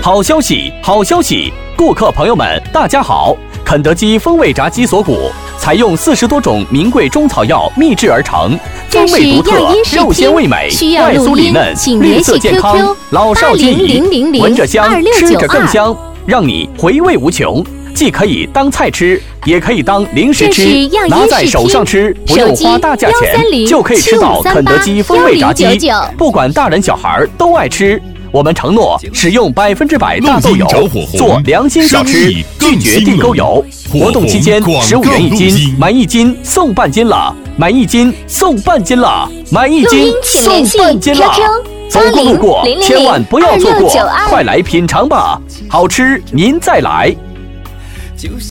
好消息，好消息！顾客朋友们，大家好！肯德基风味炸鸡锁骨采用40多种名贵中草药秘制而成，风味独特，肉鲜味美，外酥里嫩，绿色健康，老少皆宜，闻着香，吃着更香，让你回味无穷。既可以当菜吃，也可以当零食吃，拿在手上吃，不用花大价钱就可以吃到肯德基风味炸鸡，不管大人小孩都爱吃。我们承诺使用100%大豆油，做良心小吃，拒绝地沟油。活动期间15元1斤，买1斤送半斤了，买1斤送半斤了，买1斤送半斤了。走过路过，千万不要错过，快来品尝吧！好吃您再来。